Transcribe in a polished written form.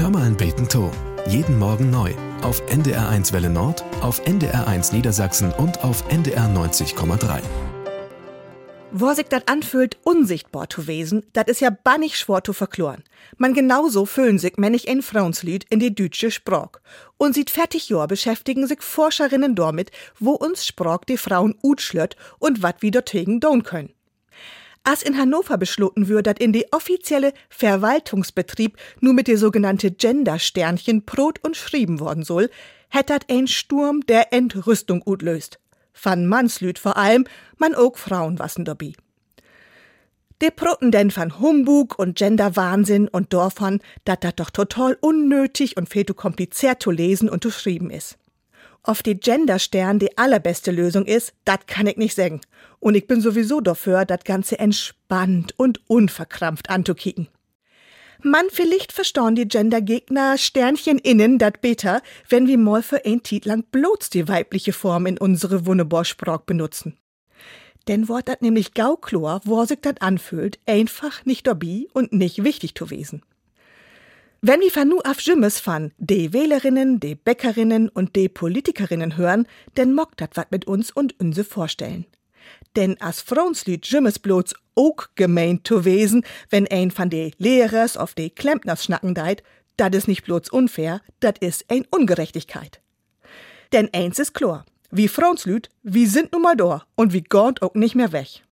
Hör mal ein beten to. Jeden Morgen neu. Auf NDR1 Welle Nord, auf NDR1 Niedersachsen und auf NDR 90,3. Wo sich das anfühlt, unsichtbar zu wesen, das ist ja bannig schwer zu verkloren. Man genauso fühlen sich männlich ein Frauenslied in die deutsche Sprach. Und seit 40 Jahren beschäftigen sich Forscherinnen damit, wo uns Sprach die Frauen utschlött und wat wir dagegen tun können. Als in Hannover beschlossen wird, dass in die offizielle Verwaltungsbetrieb nur mit der sogenannte Gender-Sternchen prot und schrieben worden soll, hätt dat ein Sturm der Entrüstung utlöst. Van Mannslüd vor allem, man ook Frauen wassen dabei. Die proten denn van Humbug und Genderwahnsinn und davon, dat dat doch total unnötig und viel zu kompliziert zu lesen und zu schreiben is. Ob die Genderstern die allerbeste Lösung ist, dat kann ich nicht sagen. Und ich bin sowieso dafür, dat Ganze entspannt und unverkrampft anzukicken. Man vielleicht verstauen die Gendergegner Sternchen innen dat beter, wenn wir mal für ein Tiet lang bloß die weibliche Form in unsere Wunderbar-Sprach benutzen. Denn wort dat nämlich gauklor, wo sich dat anfühlt, einfach nicht dabei und nicht wichtig zu wesen. Wenn wir von nu auf Jümmes fan, de Wählerinnen, de Bäckerinnen und de Politikerinnen hören, denn mockt dat wat mit uns und unse vorstellen. Denn as Frauenslied Jümmes bloß ook gemeint zu wesen, wenn ein von de Lehrers auf de Klempners schnacken deit, dat is nicht bloß unfair, dat is ein Ungerechtigkeit. Denn eins is klar, wie Frauenslied, wie sind nun mal da und wie gont ook nicht mehr weg.